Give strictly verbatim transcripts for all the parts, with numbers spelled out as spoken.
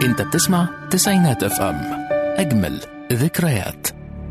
انت بتسمع تسعينات اف ام، اجمل ذكريات.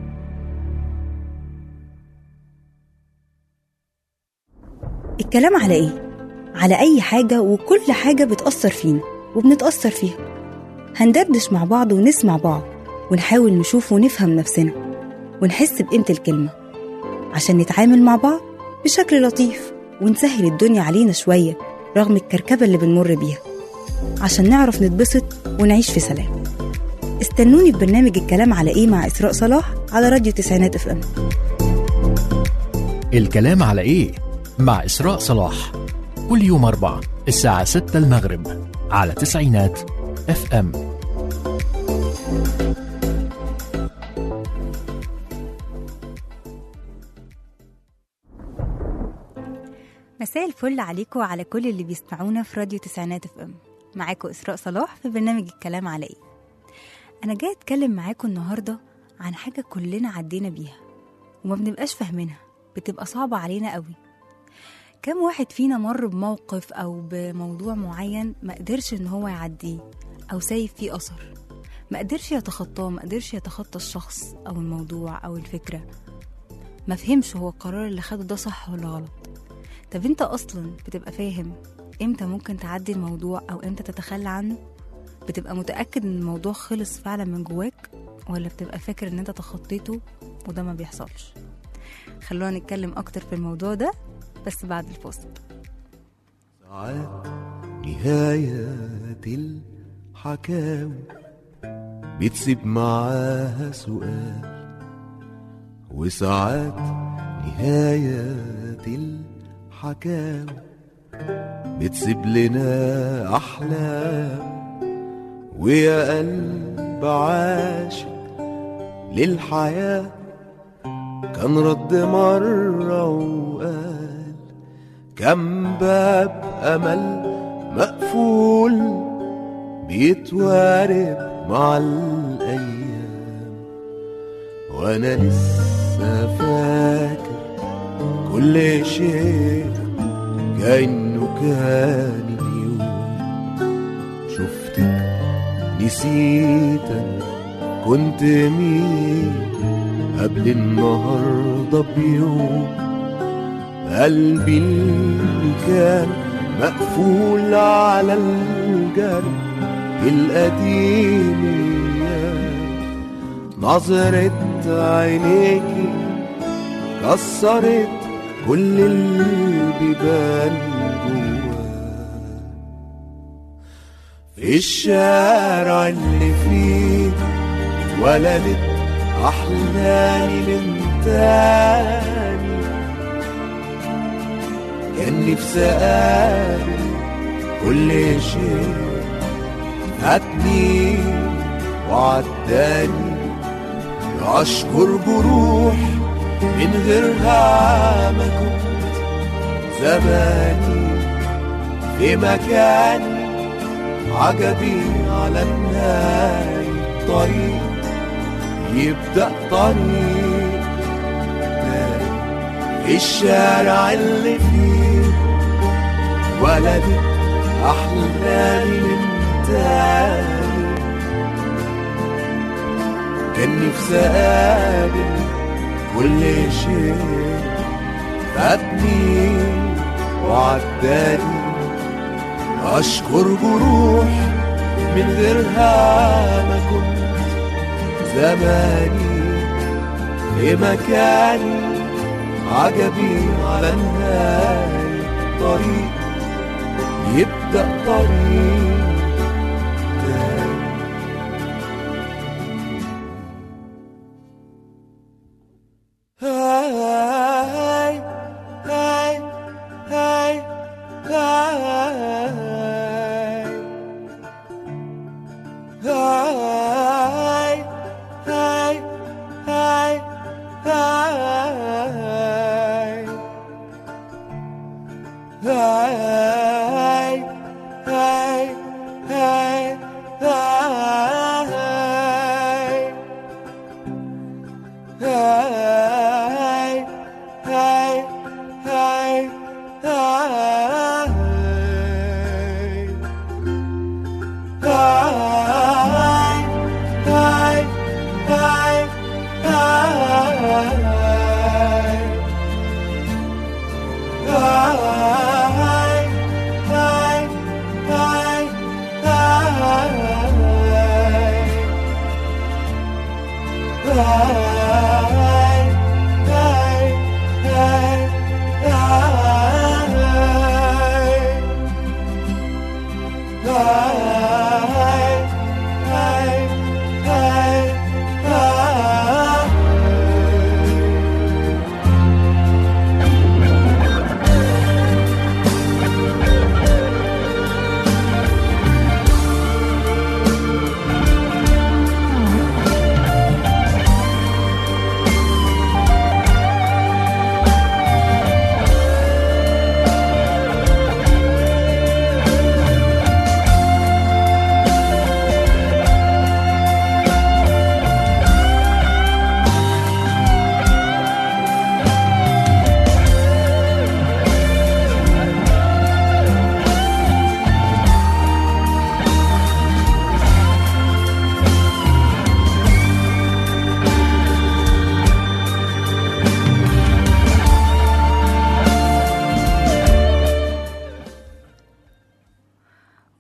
الكلام على ايه؟ على اي حاجة وكل حاجة بتأثر فينا وبنتأثر فيها. هندردش مع بعض ونسمع بعض ونحاول نشوف ونفهم نفسنا ونحس بقيمة الكلمة عشان نتعامل مع بعض بشكل لطيف ونسهل الدنيا علينا شوية رغم الكركبة اللي بنمر بيها، عشان نعرف نتبسط ونعيش في سلام. استنوني في برنامج الكلام على ايه مع إسراء صلاح على راديو تسعينات اف ام. الكلام على ايه مع إسراء صلاح، كل يوم أربعة الساعة ستة المغرب على تسعينات اف ام. مساء الفل عليكم وعلى كل اللي بيسمعونا في راديو تسعينات اف ام. معاكم إسراء صلاح في برنامج الكلام على ايه. انا جاي اتكلم معاكم النهارده عن حاجه كلنا عدينا بيها وما بنبقاش فاهمينها، بتبقى صعبه علينا قوي. كم واحد فينا مر بموقف او بموضوع معين ما قدرش ان هو يعديه او سايب فيه اثر، ما قدرش يتخطاه، ما قدرش يتخطى الشخص او الموضوع او الفكره، ما فهمش هو القرار اللي خده ده صح ولا غلط. طب انت اصلا بتبقى فاهم امتى ممكن تعدي الموضوع او امتى تتخلى عنه؟ بتبقى متأكد ان الموضوع خلص فعلا من جواك، ولا بتبقى فاكر ان انت تخطيته وده ما بيحصلش؟ خلونا نتكلم اكتر في الموضوع ده بس بعد الفاصل. ساعات نهاية الحكاوي بتسيب معاها سؤال، وساعات نهاية الحكاوي بتسيب لنا أحلام. ويا قلب عاشق للحياة كان رد مرة وقال كم باب أمل مقفول بيتوارب مع الأيام. وأنا لسه فاكر كل شيء كأنه كان اليوم. شفتك نسيتك كنت مين قبل النهاردة بيوم. قلبي اللي كان مقفول على الجرح القديم، نظرة عينيكي كسرت كل البيبان جوا. في الشارع اللي فيه اتولدت أحلامي من تاني، كان نفسي أقابل كل شيء فاتني وعداني. أشكر جروح من غيرها ما كنت زماني في مكاني. عجبي على النهاية طريق يبدأ طريق تاني. في الشارع اللي فيه ولدت أحلامي من تاني، كان نفسي أقابل كل شيء فاتني وعداني. أشكر جروح من غيرها ما كنت زماني في مكاني. عجبي على النهاية طريق يبدأ طريق تاني. هاي هاي هاي هاي هاي هاي هاي هاي هاي هاي هاي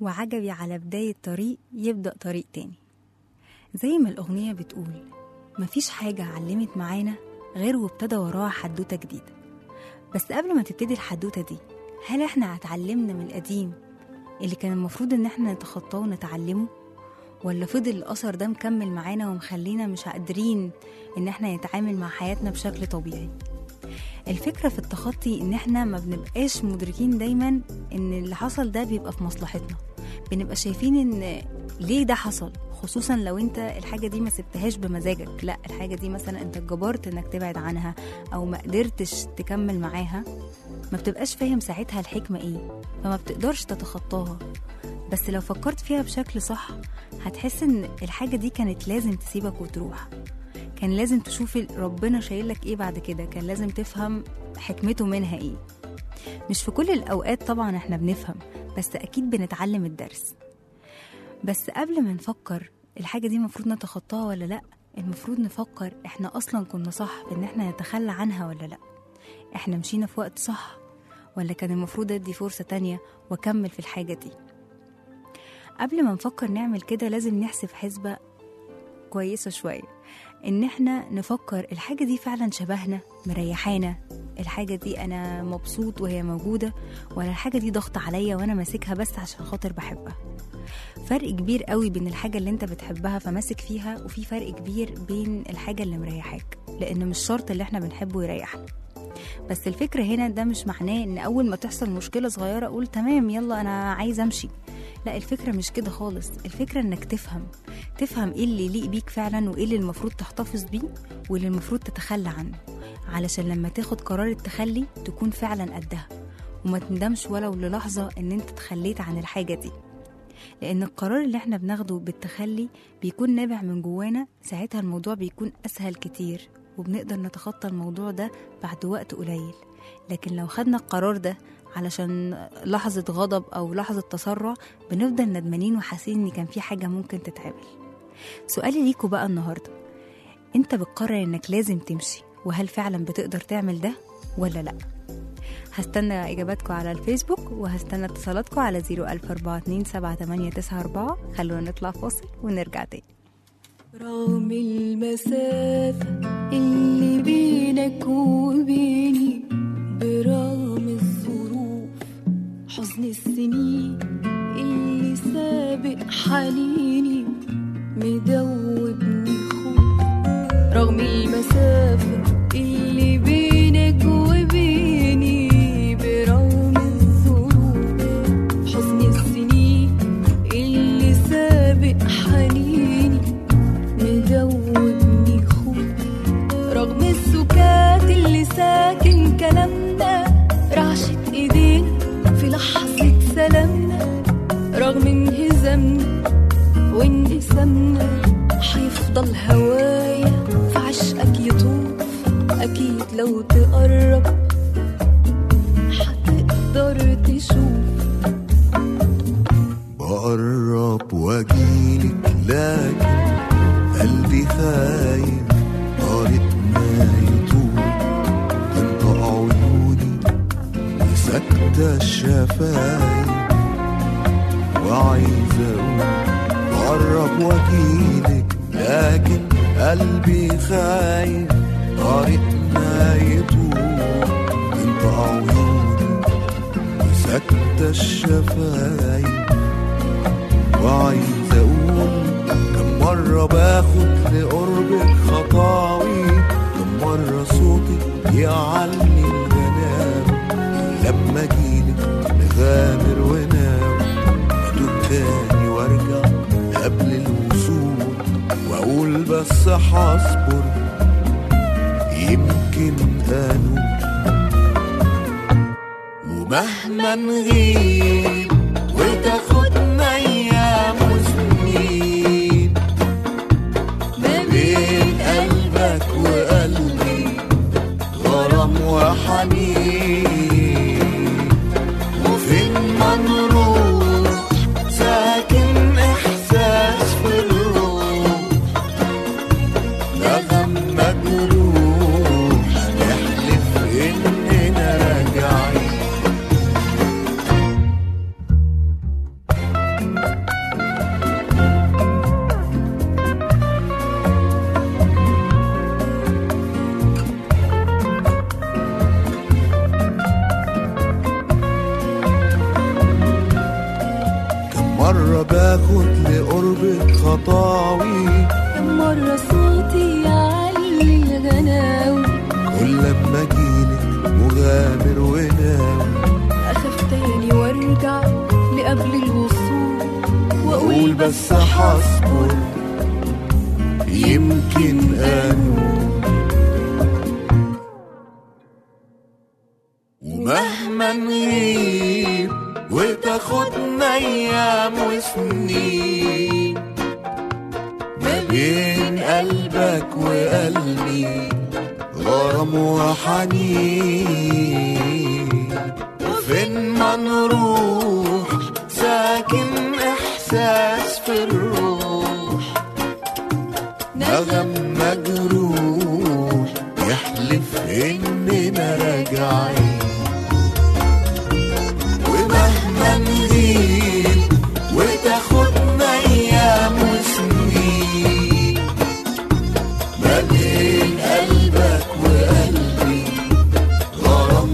وعجبي على بداية طريق يبدأ طريق تاني. زي ما الأغنية بتقول، مفيش حاجة علمت معانا غير وابتدى وراها حدوتة جديدة. بس قبل ما تبتدي الحدوتة دي، هل احنا اتعلمنا من القديم اللي كان المفروض ان احنا نتخطاه ونتعلمه، ولا فضل الأثر ده مكمل معانا ومخلينا مش قادرين ان احنا نتعامل مع حياتنا بشكل طبيعي؟ الفكرة في التخطي ان احنا ما بنبقاش مدركين دايما ان اللي حصل ده بيبقى في مصلحتنا. بنبقى شايفين ان ليه ده حصل، خصوصا لو انت الحاجة دي ما سبتهاش بمزاجك، لا الحاجة دي مثلا انت اتجبرت انك تبعد عنها او ما قدرتش تكمل معاها، ما بتبقاش فاهم ساعتها الحكمة ايه، فما بتقدرش تتخطاها. بس لو فكرت فيها بشكل صح هتحس ان الحاجة دي كانت لازم تسيبك وتروح، كان لازم تشوف ربنا شايلك ايه بعد كده، كان لازم تفهم حكمته منها ايه. مش في كل الأوقات طبعا احنا بنفهم، بس أكيد بنتعلم الدرس. بس قبل ما نفكر الحاجة دي مفروض نتخطاها ولا لأ، المفروض نفكر احنا أصلا كنا صح ان احنا نتخلى عنها ولا لأ. احنا مشينا في وقت صح، ولا كان المفروض ادي فرصة تانية واكمل في الحاجة دي؟ قبل ما نفكر نعمل كده لازم نحسب حسبة كويسة شوية، ان احنا نفكر الحاجة دي فعلا شبهنا مريحانا، الحاجة دي انا مبسوط وهي موجودة، ولا الحاجة دي ضغط عليا وانا ماسكها بس عشان خاطر بحبها. فرق كبير قوي بين الحاجة اللي انت بتحبها فماسك فيها، وفي فرق كبير بين الحاجة اللي مريحاك، لان مش شرط اللي احنا بنحبه يريحنا. بس الفكرة هنا ده مش معناه ان اول ما تحصل مشكلة صغيرة اقول تمام يلا انا عايز امشي، لا الفكرة مش كده خالص. الفكرة انك تفهم تفهم ايه اللي يليق بيك فعلا، وايه اللي المفروض تحتفظ بيه، واللي المفروض تتخلى عنه، علشان لما تاخد قرار التخلي تكون فعلا قدها، وما تندمش ولو للحظة ان انت تخليت عن الحاجة دي. لان القرار اللي احنا بناخده بالتخلي بيكون نابع من جوانا، ساعتها الموضوع بيكون اسهل كتير، وبنقدر نتخطى الموضوع ده بعد وقت قليل. لكن لو خدنا القرار ده علشان لحظة غضب أو لحظة تسرع، بنفضل ندمانين وحاسين إن كان في حاجة ممكن تتعمل. سؤالي ليكوا بقى النهاردة، أنت بتقرر إنك لازم تمشي، وهل فعلا بتقدر تعمل ده ولا لأ؟ هستنى إجاباتكم على الفيسبوك، وهستنى اتصالاتكم على زيرو ألف أربعة اتنين سبعة تمانية تسعة أربعة. خلونا نطلع فاصل ونرجع تاني. رغم المسافة اللي بينك وبيني، برغم الظروف حزن السنين اللي سابق حنيني، مدوبني خوف. رغم المسافة اللي بينك وبيني، برغم الظروف حزن السنين اللي سابق حنيني، مدوبني خوف. رغم السكات اللي ساكن كلامنا، رعشة ايدينا في لحظة سلامنا، رغم انهزامنا وانقسامنا، حيفضل هوايا في عشقك يطوف. اكيد لو تقرب هتقدر تشوف. بقرب واجيلك لكن قلبي خايف، قارت ما يطول تنطق عيوني وسكتة الشفايف، وعايز اقول بقرب واجيلك لكن قلبي خايف، قارت ما يطول تنطق عيوني وسكتة الشفايف، وعايز اقول كم مرة باخد لقربك خطاوي، كم مرة صوتك يعلي الغنام، لما اجيلك نغامر وناوي ادوب تاني وارجع قبل الوصول، واقول بس هصبر يمكن انوب. ومهما نغيب وتاخدنا ايام وسنين، ما بين قلبك وقلبي غرام وحنين، وفين ما نروح ساكن احساس في الروح، نغم مجروح نحلف اننا راجعين. مرة باخد لقربك خطاوي، كم مرة صوتي يعلي الغناوي، كل لما اجيلك مغامر وناوي، أخاف تاني وارجع لقبل الوصول واقول وأقول بس هصبر يمكن انول. ومهما نغيب وتاخدنا ايام وسنين، ما بين قلبك وقلبي غرام وحنين، وفين ما نروح ساكن احساس في الروح، نغم مجروح يحلف اننا راجعين. ومهما نغيب وتاخدنا ايام وسنين، ما بين قلبك وقلبي غرام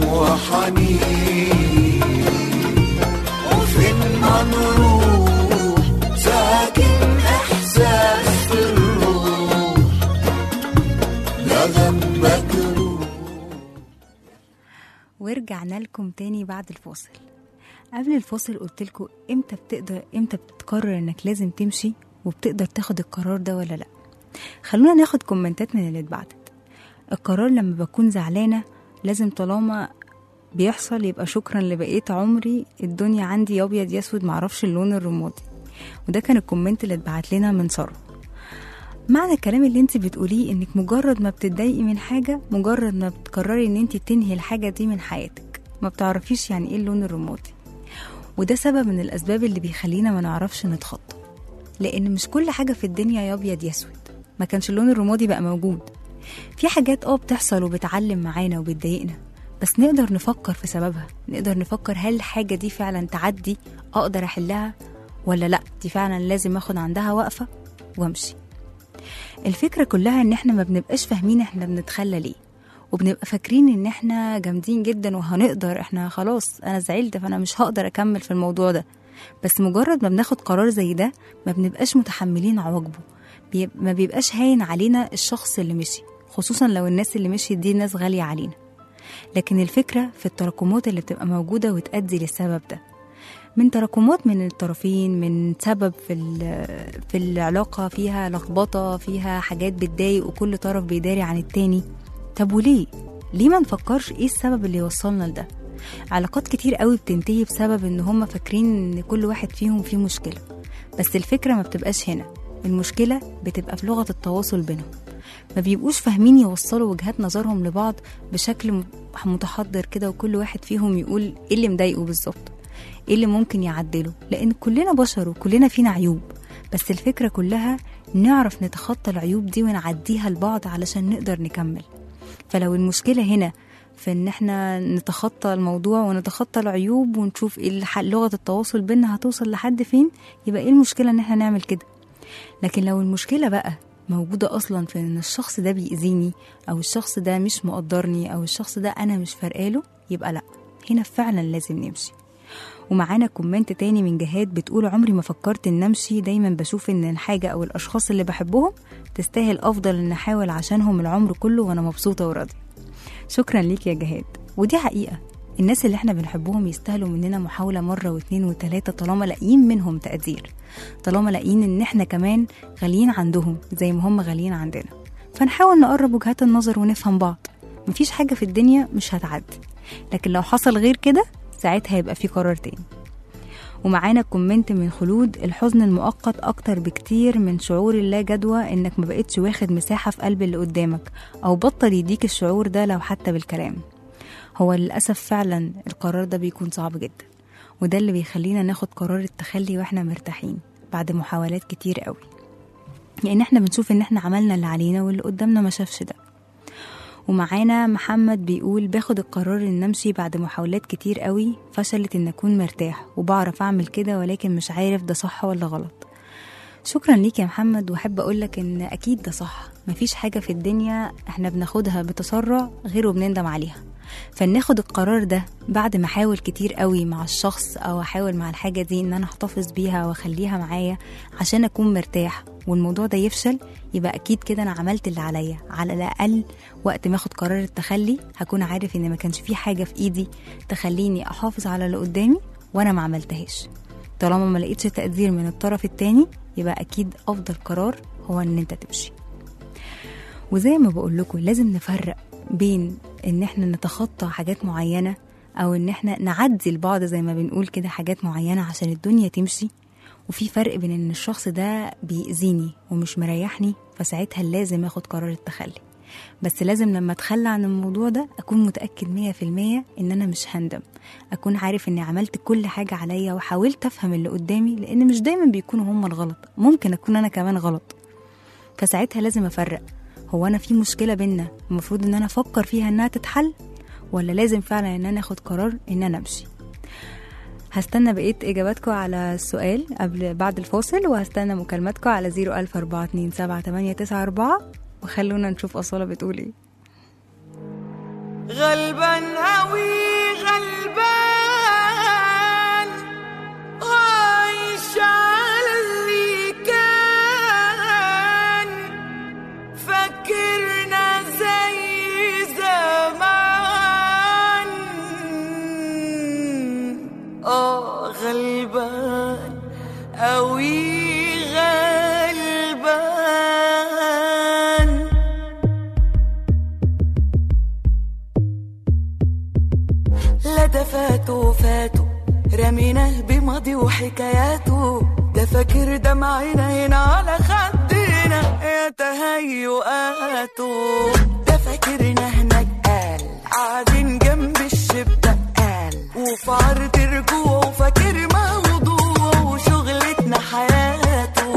وحنين، وفين ما نروح ساكن احساس في الروح، نغم مجروح. ورجعنا لكم تاني بعد الفاصل. قبل الفاصل قلت لكم امتى بتقدر امتى بتقرر انك لازم تمشي وبتقدر تاخد القرار ده ولا لا. خلونا ناخد كومنتات من اللي اتبعتت. القرار لما بكون زعلانه لازم طالما بيحصل يبقى شكرا لبقيت عمري، الدنيا عندي ابيض يسود معرفش اللون الرمادي. وده كان الكومنت اللي اتبعت لنا من ساره. معنى الكلام اللي انت بتقوليه انك مجرد ما بتتضايقي من حاجه، مجرد ما بتقرري ان انت تنهي الحاجه دي من حياتك، ما بتعرفيش يعني ايه اللون الرمادي. وده سبب من الأسباب اللي بيخلينا ما نعرفش نتخطى، لأن مش كل حاجة في الدنيا يا أبيض يسود. ما كانش اللون الرمادي بقى موجود. في حاجات اه بتحصل وبتعلم معانا وبتضايقنا، بس نقدر نفكر في سببها، نقدر نفكر هل الحاجة دي فعلا تعدي أقدر أحلها ولا لأ، دي فعلا لازم أخد عندها وقفة وامشي. الفكرة كلها إن احنا ما بنبقاش فاهمين احنا بنتخلى ليه، وبنبقى فاكرين ان احنا جامدين جدا وهنقدر، احنا خلاص انا زعلت فانا مش هقدر اكمل في الموضوع ده. بس مجرد ما بناخد قرار زي ده ما بنبقاش متحملين عواقبه، بيب... ما بيبقاش هاين علينا الشخص اللي مشي، خصوصا لو الناس اللي مشي دي ناس غالية علينا. لكن الفكرة في التراكمات اللي بتبقى موجودة وتأدي للسبب ده، من تراكمات من الطرفين، من سبب في في العلاقة فيها لخبطة، فيها حاجات بتضايق وكل طرف بيداري عن التاني. طب وليه؟ ليه ما نفكرش ايه السبب اللي يوصلنا لده؟ علاقات كتير قوي بتنتهي بسبب ان هم فاكرين ان كل واحد فيهم فيه مشكلة، بس الفكرة ما بتبقاش هنا. المشكلة بتبقى في لغة التواصل بينهم، ما بيبقوش فاهمين يوصلوا وجهات نظرهم لبعض بشكل متحضر كده، وكل واحد فيهم يقول ايه اللي مضايقه بالظبط، ايه اللي ممكن يعدله، لان كلنا بشر وكلنا فينا عيوب. بس الفكرة كلها نعرف نتخطى العيوب دي ونعديها لبعض علشان نقدر نكمل. فلو المشكلة هنا في ان احنا نتخطى الموضوع ونتخطى العيوب ونشوف ايه لغة التواصل بيننا هتوصل لحد فين، يبقى ايه المشكلة ان احنا نعمل كده. لكن لو المشكلة بقى موجودة اصلا في ان الشخص ده بيأذيني، او الشخص ده مش مقدرني، او الشخص ده انا مش فارقاله، يبقى لا، هنا فعلا لازم نمشي. ومعانا كومنت تاني من جهاد بتقول عمري ما فكرت ان امشي، دايما بشوف ان الحاجة او الاشخاص اللي بحبهم تستاهل افضل ان احاول عشانهم العمر كله وانا مبسوطة وراضية. شكرا ليك يا جهاد. ودي حقيقة، الناس اللي احنا بنحبهم يستاهلوا مننا محاولة مرة واثنين وثلاثة، طالما لاقيين منهم تقدير، طالما لاقيين ان احنا كمان غاليين عندهم زي ما هم غاليين عندنا. فنحاول نقرب وجهات النظر ونفهم بعض. مفيش حاجة في الدنيا مش هتعدي، لكن لو حصل غير كده ساعتها هيبقى في قرار تاني. ومعانا كومنت من خلود، الحزن المؤقت اكتر بكتير من شعور اللا جدوى انك ما بقتش واخد مساحة في قلب اللي قدامك، او بطل يديك الشعور ده لو حتى بالكلام. هو للأسف فعلا القرار ده بيكون صعب جدا، وده اللي بيخلينا ناخد قرار التخلي واحنا مرتاحين بعد محاولات كتير قوي، لان احنا بنشوف ان احنا عملنا اللي علينا واللي قدامنا ما شافش ده. ومعانا محمد بيقول باخد القرار ان نمشي بعد محاولات كتير قوي فشلت ان اكون مرتاح، وبعرف اعمل كده ولكن مش عارف ده صح ولا غلط. شكرا ليك يا محمد، وحب اقولك ان اكيد ده صح. مفيش حاجة في الدنيا احنا بناخدها بتسرع غير وبنندم عليها. فناخد القرار ده بعد ما احاول كتير قوي مع الشخص او احاول مع الحاجة دي ان انا احتفظ بيها واخليها معايا عشان اكون مرتاح، والموضوع ده يفشل، يبقى اكيد كده انا عملت اللي عليا. على الاقل وقت ما اخد قرار التخلي هكون عارف ان ما كانش في حاجة في ايدي تخليني احافظ على اللي قدامي وانا ما عملتهاش. طالما ما لقيتش تقدير من الطرف التاني يبقى اكيد افضل قرار هو ان انت تمشي. وزي ما بقول لكم لازم نفرق بين ان احنا نتخطى حاجات معينة او ان احنا نعدي البعض زي ما بنقول كده حاجات معينة عشان الدنيا تمشي، وفي فرق بين ان الشخص ده بيأذيني ومش مريحني فساعتها لازم اخد قرار التخلي. بس لازم لما اتخلى عن الموضوع ده اكون متأكد مية في المية ان انا مش هندم، اكون عارف اني عملت كل حاجة عليا وحاولت افهم اللي قدامي، لان مش دايما بيكونوا هم الغلط، ممكن اكون انا كمان غلط. فساعتها لازم افرق، هو انا في مشكلة بينا المفروض ان انا افكر فيها انها تتحل، ولا لازم فعلا ان انا اخد قرار ان انا امشي. هستنى بقية اجاباتكم على السؤال قبل بعد الفاصل، وهستنى مكالماتكم على زيرو ألف أربعة اتنين سبعة تمانية تسعة أربعة، وخلونا نشوف أصالة بتقول ايه. غلبان أوي غلبان عايش على اللي كان، فكرنا زي زمان. آه غلبان أوي غلبان. لا ده فاتوا فاتوا رميناه بماضي وحكاياته، ده فاكر دمعنا هنا على خدنا يا تهيؤاته، ده فاكرنا هناك قال قاعدين جنب الشباك قال، وفي عرض رجوع وفاكر موضوع وشغلتنا حياته.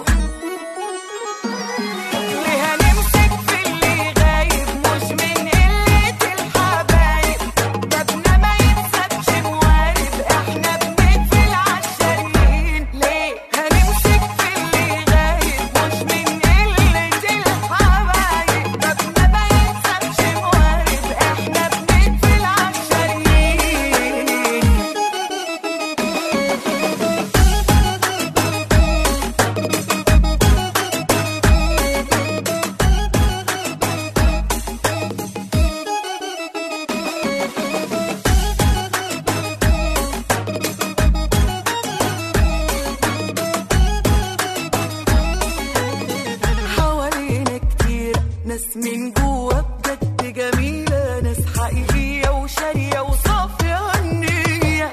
ناس من جوا بجد جميلة، ناس حقيقية وشارية وصافية النية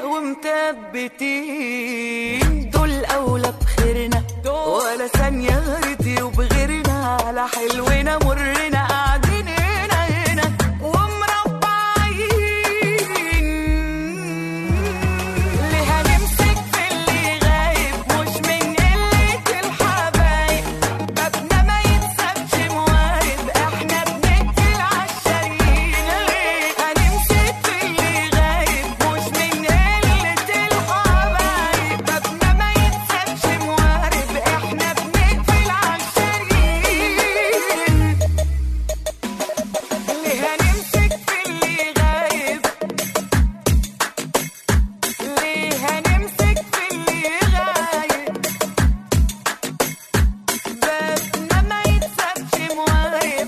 ومثبتين، دول أولى بخيرنا ولا ثانية رضيوا بغيرنا، على حلونا مرنا قاعدين هنا هنا ومربعين. ليه هنمسك في اللي غايب مش من قلة الحبايب، بابنا ما يتسابش موارب احنا بنقتل عالشاريين. ليه هنمسك في اللي غايب مش من قلة الحبايب، بابنا ما يتسابش موارب احنا بنقتل عالشاريين. ليه هنمسك في اللي غايب، ليه هنمسك في اللي غايب، بابنا ما يتسابش موارب.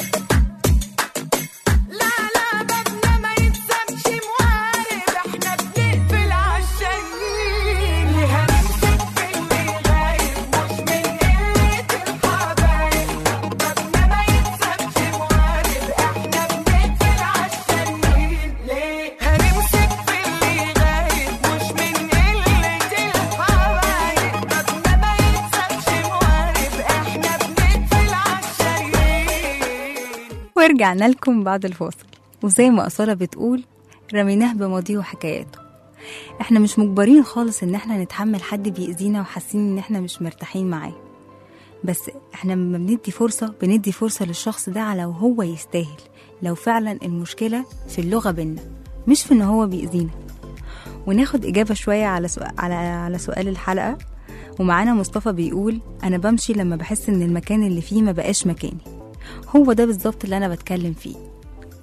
لا لا بابنا ما يتسابش موارب احنا بنقفل عالشاريين. ليه هنمسك في اللي غايب مش من قلة الحبايب، بابنا ما يتسابش موارب احنا بنقفل عالشاريين. ليه هنمسك في اللي غايب مش من قلة الحبايب، بابنا ما يتسابش موارب احنا بنقفل عالشاريين. ورجعنا لكم بعد الفاصل، وزي ما أصالة بتقول رميناه بماضيه وحكاياته. احنا مش مجبرين خالص ان احنا نتحمل حد بيأذينا وحاسين ان احنا مش مرتاحين معاه، بس احنا لما بندي فرصة بندي فرصة للشخص ده على وهو يستاهل، لو فعلا المشكلة في اللغة بينا مش في ان هو بيأذينا. وناخد إجابة شوية على سؤال, على, على سؤال الحلقة. ومعانا مصطفى بيقول أنا بمشي لما بحس إن المكان اللي فيه ما بقاش مكاني. هو ده بالظبط اللي أنا بتكلم فيه.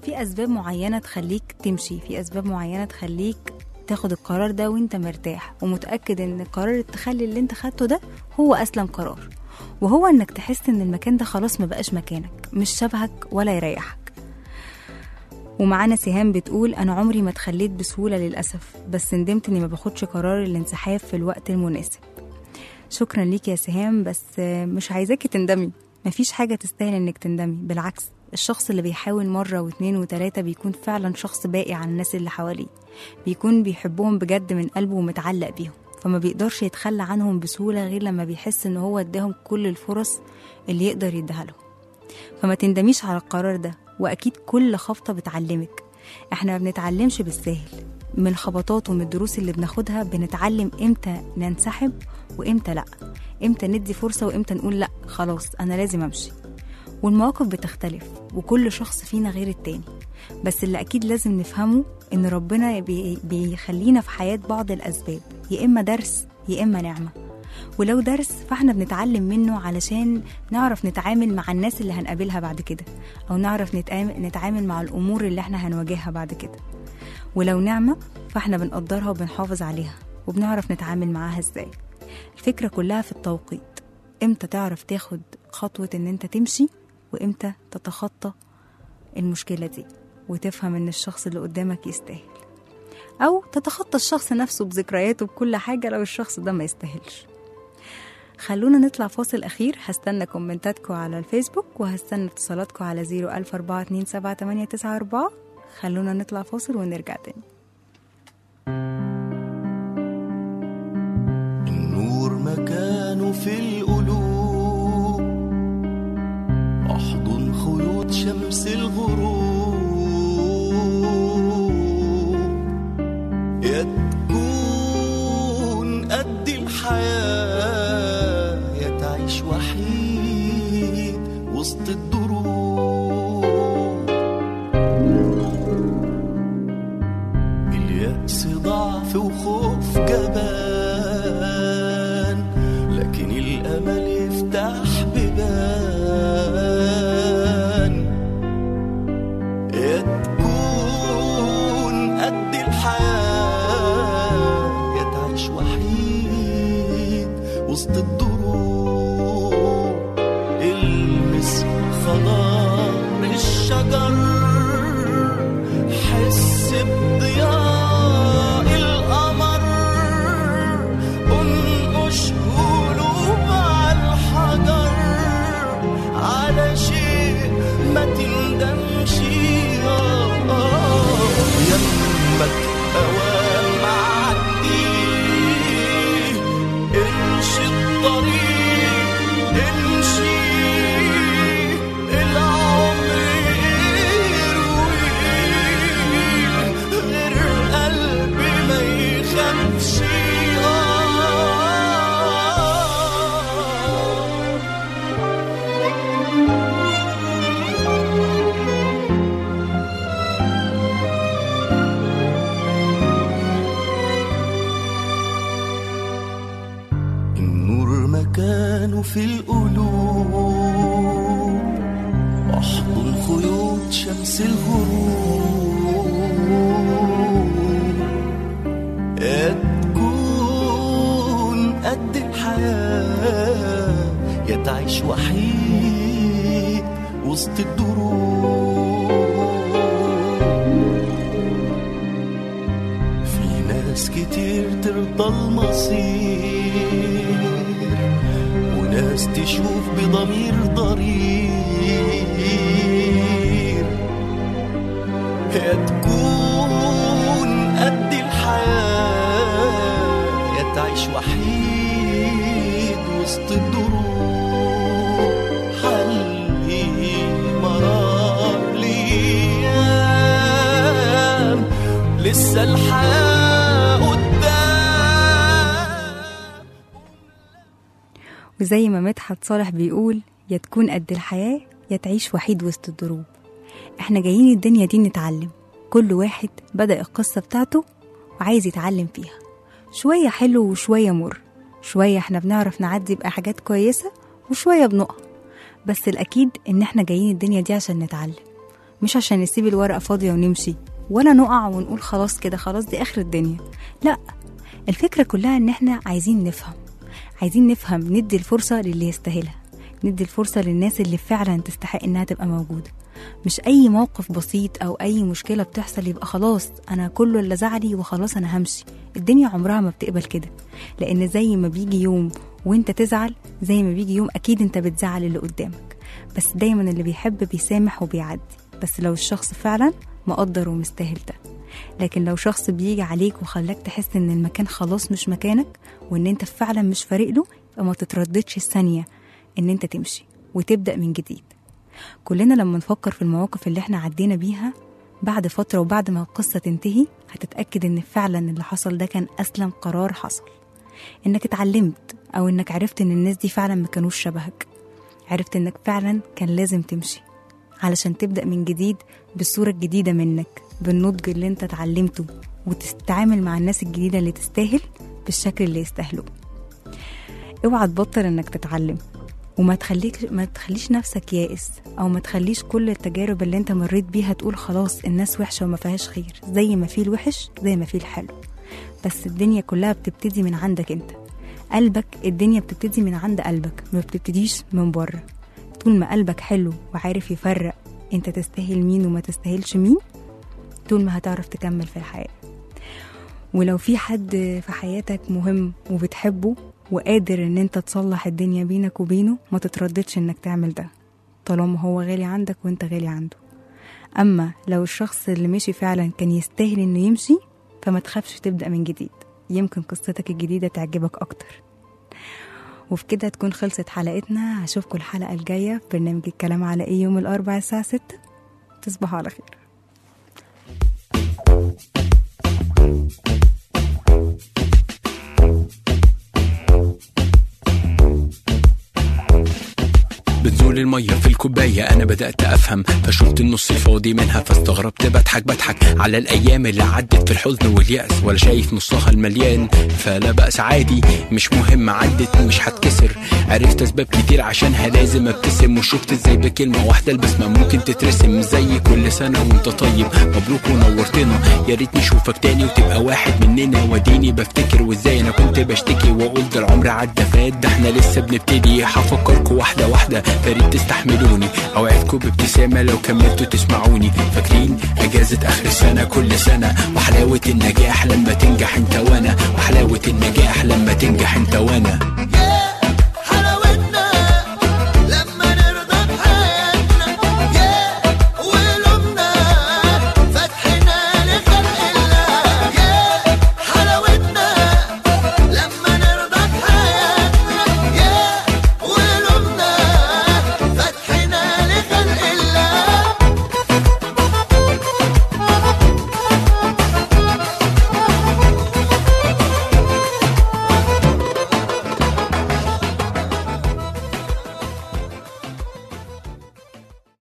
في أسباب معينة تخليك تمشي، في أسباب معينة تخليك تاخد القرار ده وانت مرتاح ومتأكد ان قرار التخلي اللي انت خدته ده هو أسلم قرار، وهو انك تحس ان المكان ده خلاص ما بقاش مكانك، مش شبهك ولا يريحك. ومعانا سهام بتقول أنا عمري ما اتخليت بسهولة للأسف، بس ندمت إني ما باخدش قرار الانسحاب في الوقت المناسب. شكرا ليك يا سهام، بس مش عايزاكي تندمي، مفيش حاجة تستاهل إنك تندمي، بالعكس الشخص اللي بيحاول مرة واثنين وثلاثة بيكون فعلا شخص باقي على الناس اللي حواليه، بيكون بيحبهم بجد من قلبه ومتعلق بيهم، فما بيقدرش يتخلى عنهم بسهولة غير لما بيحس إن هو اداهم كل الفرص اللي يقدر يديها لهم. فما تندميش على القرار ده، وأكيد كل خبطة بتعلمك. احنا ما بنتعلمش بالساهل، من الخبطات ومن الدروس اللي بناخدها بنتعلم امتى ننسحب وامتى لا، امتى ندي فرصة وامتى نقول لا خلاص انا لازم امشي. والمواقف بتختلف وكل شخص فينا غير التاني، بس اللي اكيد لازم نفهمه ان ربنا بي بيخلينا في حياة بعض الاسباب يا اما درس يا اما نعمة، ولو درس فاحنا بنتعلم منه علشان نعرف نتعامل مع الناس اللي هنقابلها بعد كده، او نعرف نتعامل مع الامور اللي احنا هنواجهها بعد كده. ولو نعمة فاحنا بنقدرها وبنحافظ عليها وبنعرف نتعامل معاها ازاي. الفكرة كلها في التوقيت، امتى تعرف تاخد خطوة ان انت تمشي وامتى تتخطى المشكلة دي وتفهم ان الشخص اللي قدامك يستاهل، او تتخطى الشخص نفسه بذكرياته بكل حاجة لو الشخص ده ما يستاهلش. خلونا نطلع فاصل أخير، هستنى كومنتاتكم على الفيسبوك وهستنى اتصالاتكم على زيرو ألف أربعة اتنين سبعة تمانية تسعة أربعة. خلونا نطلع فاصل ونرجع تاني. النور مكانه في القلوب، أحضن خيوط شمس الغروب، يا تكون قد الحياة يا تعيش وحيد وسط الدروب. اليأس ضعف وخوف جبان، لكن الأمل يفتح بيبان، يا تكون قد الحياة يا تعيش وحيد وسط الدروب. المس خضار الشجر، حس بضياء القمر، انقش قلوب على الحجر، على شيء ما تندمش. يمك اوام معدي، امشي الطريق امشي، العمر يروي غير قلبي ما يخافش. النور مكانه في القلوب، أحضن خيوط شمس الغروب، يا تكون قد الحياة يا تعيش وحيد وسط الدروب. في ناس كتير ترضى المصير، وناس تشوف بضمير ضرير، يا تكون قد الحياة يا تعيش وحيد وسط الدروب. حلي مرار ليام، لسه الحياة قدام. وزي ما مدحت صالح بيقول، يا تكون قد الحياة يا تعيش وحيد وسط الدروب. احنا جايين الدنيا دي نتعلم، كل واحد بدأ القصة بتاعته وعايز يتعلم فيها، شوية حلو وشوية مر، شوية احنا بنعرف نعدي بقى حاجات كويسة وشوية بنقع، بس الأكيد ان احنا جايين الدنيا دي عشان نتعلم، مش عشان نسيب الورقة فاضية ونمشي، ولا نقع ونقول خلاص كده خلاص دي آخر الدنيا. لا، الفكرة كلها إن إحنا عايزين نفهم، عايزين نفهم، ندي الفرصة للي يستاهلها، ندي الفرصة للناس اللي فعلا تستحق إنها تبقى موجودة. مش أي موقف بسيط أو أي مشكلة بتحصل يبقى خلاص أنا كله اللي زعلي وخلاص أنا همشي. الدنيا عمرها ما بتقبل كده، لأن زي ما بيجي يوم وإنت تزعل، زي ما بيجي يوم أكيد إنت بتزعل اللي قدامك. بس دايما اللي بيحب بيسامح وبيعدي، بس لو الشخص فعلا مقدر ومستاهل ده. لكن لو شخص بيجي عليك وخلاك تحس إن المكان خلاص مش مكانك وإن إنت فعلا مش فارق له، يبقى ما تترددش الثانية إن إنت تمشي وتبدأ من جديد. كلنا لما نفكر في المواقف اللي احنا عدينا بيها بعد فترة وبعد ما القصة تنتهي، هتتأكد ان فعلا اللي حصل ده كان أسلم قرار حصل. انك اتعلمت، او انك عرفت ان الناس دي فعلا ما كانوش شبهك، عرفت انك فعلا كان لازم تمشي علشان تبدأ من جديد بالصورة الجديدة منك، بالنضج اللي انت اتعلمته، وتتعامل مع الناس الجديدة اللي تستاهل بالشكل اللي يستاهلوه. اوعى تبطل انك تتعلم، وما تخليك ما تخليش نفسك يائس، او ما تخليش كل التجارب اللي انت مريت بيها تقول خلاص الناس وحشة وما فيهاش خير. زي ما فيه الوحش زي ما فيه الحلو، بس الدنيا كلها بتبتدي من عندك انت. قلبك، الدنيا بتبتدي من عند قلبك، ما بتبتديش من بره. طول ما قلبك حلو وعارف يفرق انت تستاهل مين وما تستاهلش مين، طول ما هتعرف تكمل في الحياة. ولو في حد في حياتك مهم وبتحبه وقادر ان انت تصلح الدنيا بينك وبينه، ما تترددش انك تعمل ده طالما هو غالي عندك وانت غالي عنده. اما لو الشخص اللي مشي فعلا كان يستاهل انه يمشي، فما تخافش تبدأ من جديد، يمكن قصتك الجديدة تعجبك اكتر. وفي كده تكون خلصت حلقتنا. هشوفكم الحلقة الجاية في برنامج الكلام على ايه يوم الاربعاء الساعة ستة. تصبحوا على خير. بتزول المية في الكوباية أنا بدأت أفهم، فشفت النص الفاضي منها فاستغربت بضحك بضحك على الأيام اللي عدت في الحزن واليأس، ولا شايف نصها المليان فلا بأس عادي مش مهم عدت مش هتكسر. عرفت أسباب كتير عشانها لازم أبتسم، وشفت ازاي بكلمة واحدة البسمة ممكن تترسم. زي كل سنة وانت طيب، مبروك ونورتنا، يا ريت نشوفك تاني وتبقى واحد مننا. وديني بفتكر وازاي أنا كنت بشتكي وأقول ده العمر عدى فات، ده احنا لسه بنبتدي. هفكركوا واحدة واحدة فريد تستحملوني، اوعدكم بابتسامة لو كملتوا تسمعوني. فاكرين اجازة اخر السنة كل سنة، وحلاوة النجاح لما تنجح انت وانا، وحلاوة النجاح لما تنجح انت وانا.